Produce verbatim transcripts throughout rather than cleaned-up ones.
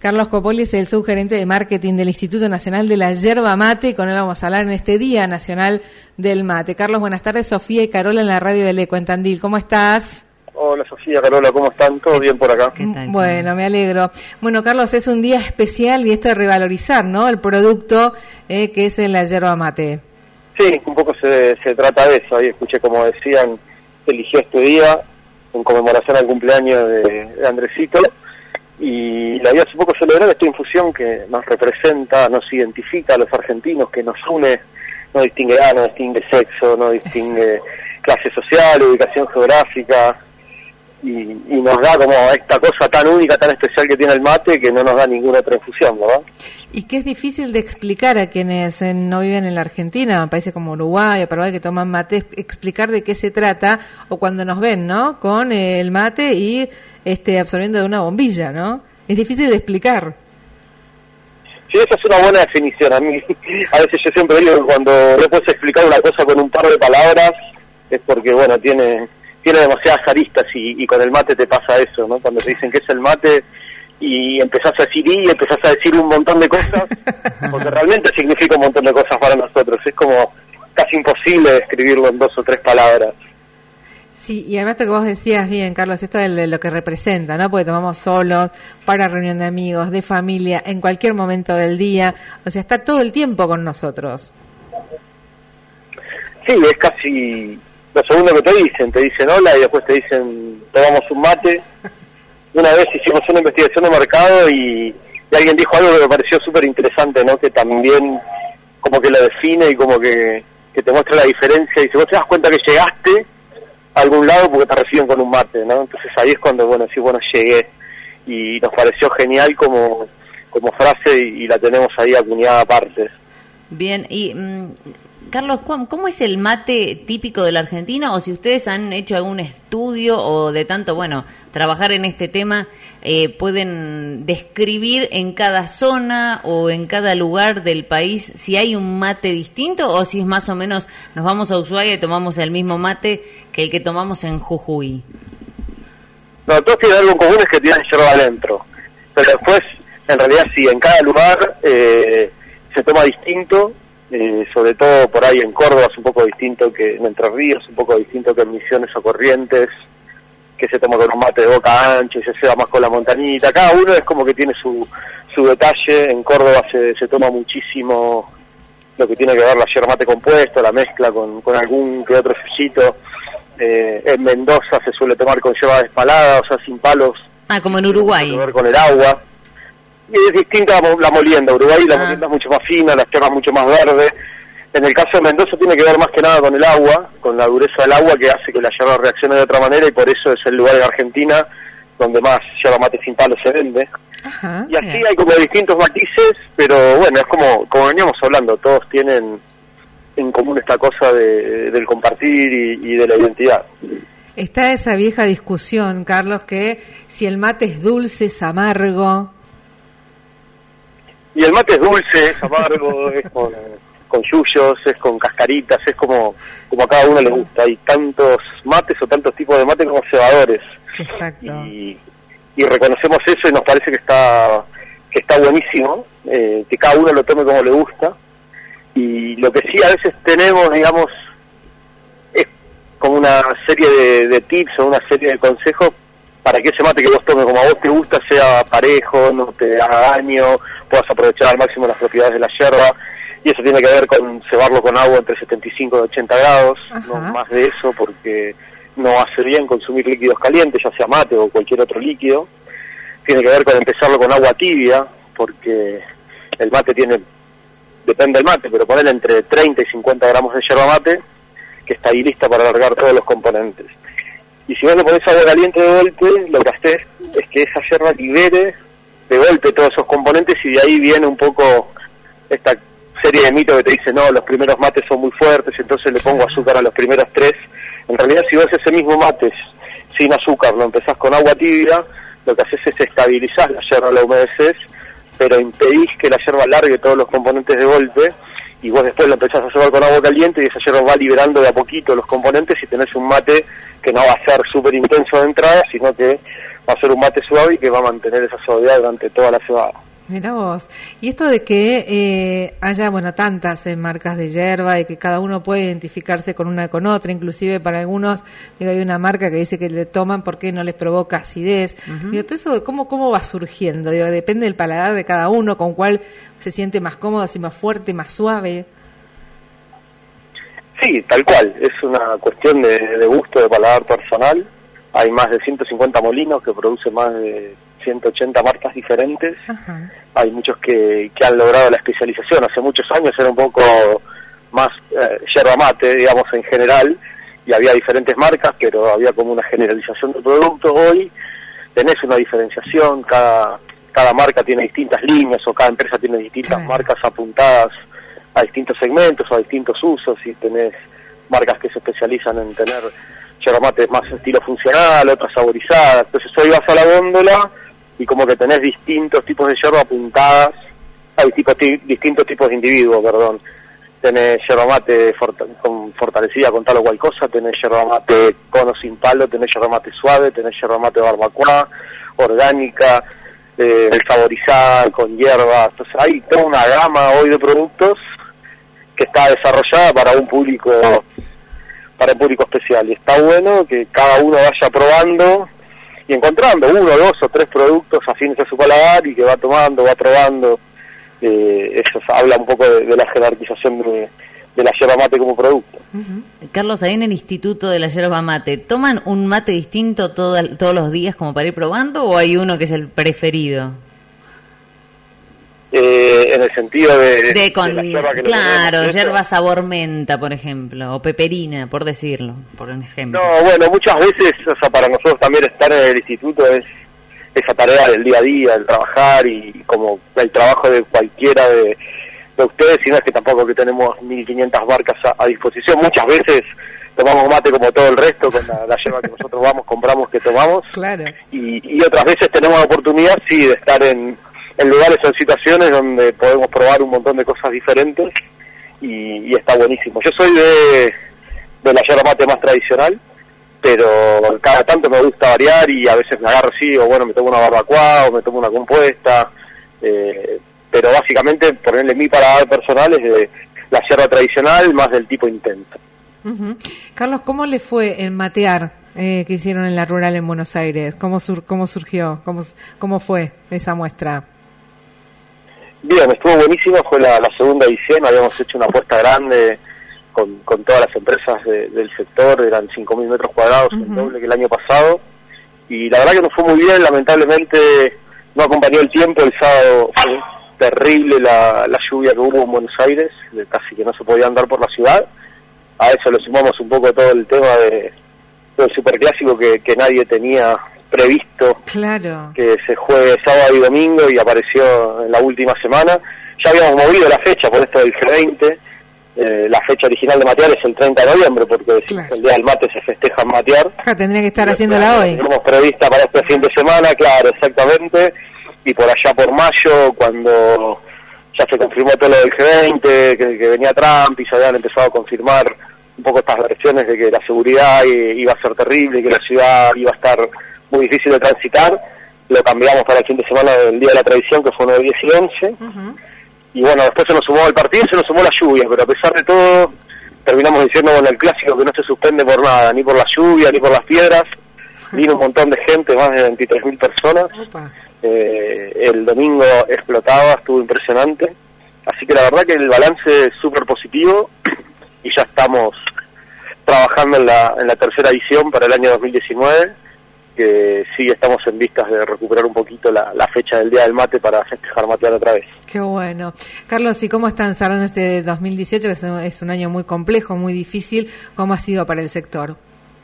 Carlos Copoli es el subgerente de marketing del Instituto Nacional de la Yerba Mate, y con él vamos a hablar en este Día Nacional del Mate. Carlos, buenas tardes. Sofía y Carola en la radio del Eco en Tandil. ¿Cómo estás? Hola Sofía, Carola, ¿cómo están? ¿Todo bien por acá? Bueno, me alegro. Bueno, Carlos, es un día especial y esto de revalorizar, ¿no?, el producto eh, que es la yerba mate. Sí, un poco se, se trata de eso. Ahí escuché, como decían, se eligió este día en conmemoración al cumpleaños de, de Andresito, y la idea es un poco celebrar esta infusión que nos representa, nos identifica a los argentinos, que nos une, no distingue edad, no distingue sexo, no distingue clase social, ubicación geográfica, y, y nos da como esta cosa tan única, tan especial que tiene el mate, que no nos da ninguna otra infusión, ¿verdad? Y que es difícil de explicar a quienes eh, no viven en la Argentina, países como Uruguay o Paraguay que toman mate, explicar de qué se trata, o cuando nos ven, ¿no?, con eh, el mate y este absorbiendo de una bombilla, ¿no? Es difícil de explicar. Sí, esa es una buena definición. A mí, a veces yo siempre digo que cuando no puedes explicar una cosa con un par de palabras, es porque, bueno, tiene tiene demasiadas aristas, y, y con el mate te pasa eso, ¿no? Cuando te dicen que es el mate y empezás a decir y empezás a decir un montón de cosas, porque realmente significa un montón de cosas para nosotros. Es como casi imposible describirlo en dos o tres palabras. Sí, y además esto que vos decías bien, Carlos, esto de lo que representa, ¿no? Porque tomamos solos, para reunión de amigos, de familia, en cualquier momento del día, o sea, está todo el tiempo con nosotros. Sí, es casi lo segundo que te dicen, te dicen hola y después te dicen tomamos un mate. Una vez hicimos una investigación de mercado y, y alguien dijo algo que me pareció súper interesante, ¿no? Que también como que lo define y como que, que te muestra la diferencia, y si vos te das cuenta que llegaste a algún lado porque te reciben con un mate, ¿no? Entonces ahí es cuando, bueno, sí, bueno, llegué, y nos pareció genial como, como frase, y, y la tenemos ahí acuñada aparte. Bien, y mmm, Carlos, ¿cómo es el mate típico de la Argentina? O si ustedes han hecho algún estudio, o de tanto, bueno, trabajar en este tema, eh, pueden describir en cada zona o en cada lugar del país si hay un mate distinto, o si es más o menos nos vamos a Ushuaia y tomamos el mismo mate que el que tomamos en Jujuy. No, todos tienen algo en común, es que tienen yerba adentro, pero después, en realidad sí, en cada lugar eh, se toma distinto, eh, sobre todo por ahí en Córdoba es un poco distinto que en Entre Ríos, un poco distinto que en Misiones o Corrientes, que se toma con un mate de boca ancha y se ceba más con la montañita. Cada uno es como que tiene su, su detalle. En Córdoba se, se toma muchísimo lo que tiene que ver la yerba mate compuesto, la mezcla con, con algún que otro sellito. Eh, en Mendoza se suele tomar con yerba despalada, o sea, sin palos. Ah, como en Uruguay. Tiene que ver con el agua. Y es distinta la, la molienda. Uruguay la ah. molienda es mucho más fina, la yerba mucho más verde. En el caso de Mendoza tiene que ver más que nada con el agua, con la dureza del agua, que hace que la yerba reaccione de otra manera, y por eso es el lugar en Argentina donde más yerba mate sin palo se vende. Ajá, y así bien. Hay como distintos matices, pero bueno, es como como veníamos hablando, todos tienen en común esta cosa de, del compartir y, y de la identidad. Está esa vieja discusión, Carlos, que si el mate es dulce, es amargo. Y el mate es dulce, es amargo, es con, con yuyos, es con cascaritas, es como, como a cada uno le gusta. Hay tantos mates o tantos tipos de mate como cebadores. Exacto. Y, y reconocemos eso y nos parece que está que está buenísimo, eh, que cada uno lo tome como le gusta. Y lo que sí a veces tenemos, digamos, es como una serie de, de tips o una serie de consejos para que ese mate que vos tomes como a vos te gusta sea parejo, no te haga daño, puedas aprovechar al máximo las propiedades de la yerba. Y eso tiene que ver con cebarlo con agua entre setenta y cinco y ochenta grados, ajá, no más de eso, porque no hace bien consumir líquidos calientes, ya sea mate o cualquier otro líquido. Tiene que ver con empezarlo con agua tibia, porque el mate tiene, depende del mate, pero ponerle entre treinta y cincuenta gramos de yerba mate, que está ahí lista para alargar todos los componentes. Y si vos le pones agua caliente de golpe, lo que haces es que esa yerba libere de golpe todos esos componentes, y de ahí viene un poco esta serie de mitos que te dicen, no, los primeros mates son muy fuertes, entonces le pongo azúcar a los primeros tres. En realidad, si vos ese mismo mate sin azúcar lo empezás con agua tibia, lo que haces es estabilizar la yerba, la humedeces, pero impedís que la yerba largue todos los componentes de golpe, y vos después lo empezás a cebar con agua caliente, y esa yerba va liberando de a poquito los componentes, y tenés un mate que no va a ser súper intenso de entrada, sino que va a ser un mate suave y que va a mantener esa suavidad durante toda la cebada. Mira vos, y esto de que eh, haya, bueno, tantas eh, marcas de yerba y que cada uno puede identificarse con una con otra, inclusive para algunos, digo, hay una marca que dice que le toman porque no les provoca acidez. Uh-huh. Digo, todo eso, ¿cómo, cómo va surgiendo? Digo, depende del paladar de cada uno, con cuál se siente más cómodo, si más fuerte, más suave. Sí, tal cual, es una cuestión de, de gusto, de paladar personal. Hay más de ciento cincuenta molinos que producen más de ciento ochenta marcas diferentes. Ajá. Hay muchos que, que han logrado la especialización. Hace muchos años era un poco más eh, yerba mate, digamos, en general, y había diferentes marcas, pero había como una generalización del producto. Hoy tenés una diferenciación, cada, cada marca tiene distintas líneas, o cada empresa tiene distintas claro. marcas apuntadas a distintos segmentos, a distintos usos, y tenés marcas que se especializan en tener yerba mate más estilo funcional, otras saborizadas. Entonces hoy vas a la góndola y como que tenés distintos tipos de yerba apuntadas, hay tipos, t- distintos tipos de individuos, perdón. Tenés yerba mate fort- con, fortalecida con tal o cual cosa, tenés yerba mate con o sin palo, tenés yerba mate suave, tenés yerba mate barbacoa, orgánica, eh, saborizada, con hierba. Entonces hay toda una gama hoy de productos que está desarrollada para un público, para un público especial. Y está bueno que cada uno vaya probando y encontrando uno, dos o tres productos afines a su paladar y que va tomando, va probando. Eh, eso habla un poco de, de la jerarquización de, de la yerba mate como producto. Uh-huh. Carlos, ahí en el Instituto de la Yerba Mate, ¿toman un mate distinto todo, todos los días como para ir probando o hay uno que es el preferido? Eh, en el sentido de, de, con, de la yerba que claro, yerba sabor menta, por ejemplo, o peperina, por decirlo, por un ejemplo. No, bueno, muchas veces, o sea, para nosotros también estar en el instituto es esa tarea del día a día, el trabajar y como el trabajo de cualquiera de, de ustedes, sino es que tampoco que tenemos mil quinientas marcas a, a disposición. Muchas veces tomamos mate como todo el resto, con la, la yerba que nosotros vamos, compramos, que tomamos. Claro. Y, y otras veces tenemos la oportunidad, sí, de estar en en lugares o en situaciones donde podemos probar un montón de cosas diferentes y, y está buenísimo. Yo soy de, de la yerba mate más tradicional, pero cada tanto me gusta variar y a veces me agarro así, o bueno, me tomo una barbacoa o me tomo una compuesta, eh, pero básicamente ponerle mi paladar personal es de la yerba tradicional más del tipo intenso. Uh-huh. Carlos, ¿cómo le fue el matear eh, que hicieron en la rural en Buenos Aires? ¿Cómo, sur- cómo surgió? ¿Cómo, ¿Cómo fue esa muestra? Bien, estuvo buenísimo, fue la, la segunda edición, habíamos hecho una apuesta grande con, con todas las empresas de, del sector, eran cinco mil metros cuadrados, uh-huh. el doble que el año pasado, y la verdad que nos fue muy bien, lamentablemente no acompañó el tiempo, el sábado fue terrible la, la lluvia que hubo en Buenos Aires, casi que no se podía andar por la ciudad, a eso le sumamos un poco todo el tema de, del superclásico que, que nadie tenía previsto, claro, que se juegue sábado y domingo y apareció en la última semana. Ya habíamos movido la fecha por esto del G veinte, eh, la fecha original de matear es el treinta de noviembre porque claro. el día del mate se festeja en matear. Acá tendría que estar haciéndola hoy. Tenemos prevista para este fin de semana, claro, exactamente, y por allá por mayo, cuando ya se confirmó todo lo del G veinte, que, que venía Trump y se habían empezado a confirmar un poco estas versiones de que la seguridad iba a ser terrible y que la ciudad iba a estar muy difícil de transitar, lo cambiamos para el fin de semana del Día de la Tradición, que fue nueve, diez y once, uh-huh. y bueno, después se nos sumó el partido y se nos sumó la lluvia, pero a pesar de todo, terminamos diciendo con el clásico que no se suspende por nada, ni por la lluvia, ni por las piedras, vino un montón de gente, más de veintitrés mil personas, eh, el domingo explotaba, estuvo impresionante, así que la verdad que el balance es súper positivo, y ya estamos trabajando en la, en la tercera edición para el año dos mil diecinueve, que sí estamos en vistas de recuperar un poquito la, la fecha del Día del Mate para festejar matear otra vez. Qué bueno. Carlos, ¿y cómo están cerrando este dos mil dieciocho, que es un, es un año muy complejo, muy difícil? ¿Cómo ha sido para el sector?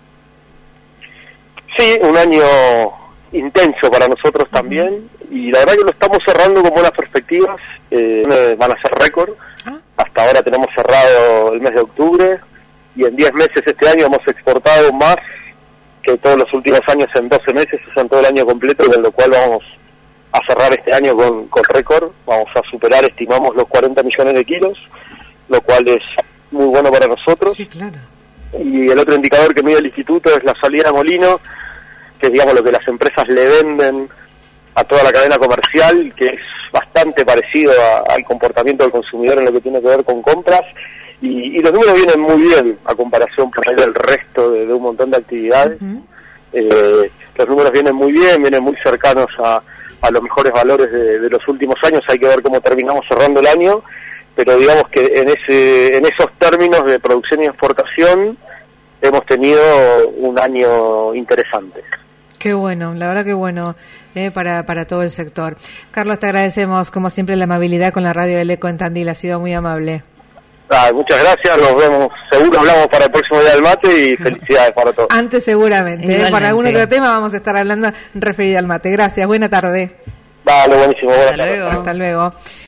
Sí, un año intenso para nosotros uh-huh. también, y la verdad que lo estamos cerrando con buenas perspectivas, eh, van a ser récord. ¿Ah? Hasta ahora tenemos cerrado el mes de octubre, y en diez meses este año hemos exportado más que todos los últimos años en doce meses, o sea, en todo el año completo, con lo cual vamos a cerrar este año con, con récord, vamos a superar, estimamos, los cuarenta millones de kilos, lo cual es muy bueno para nosotros. Sí, claro. Y el otro indicador que mide el instituto es la salida a molino, que es, digamos, lo que las empresas le venden a toda la cadena comercial, que es bastante parecido a, al comportamiento del consumidor en lo que tiene que ver con compras, y, y los números vienen muy bien a comparación por ahí del resto de, de un montón de actividades. Uh-huh. eh, los números vienen muy bien, vienen muy cercanos a, a los mejores valores de, de los últimos años. Hay que ver cómo terminamos cerrando el año, pero digamos que en ese en esos términos de producción y exportación hemos tenido un año interesante. Qué bueno, la verdad que bueno eh, para para todo el sector. Carlos, te agradecemos como siempre la amabilidad con la radio del Eco en Tandil, ha sido muy amable. Ah, muchas gracias, nos vemos, seguro hablamos para el próximo Día del Mate y felicidades para todos. Antes seguramente, eh, para algún otro tema vamos a estar hablando referido al mate. Gracias, buena tarde. Vale, buenísimo, buena Hasta tarde. luego. Hasta luego.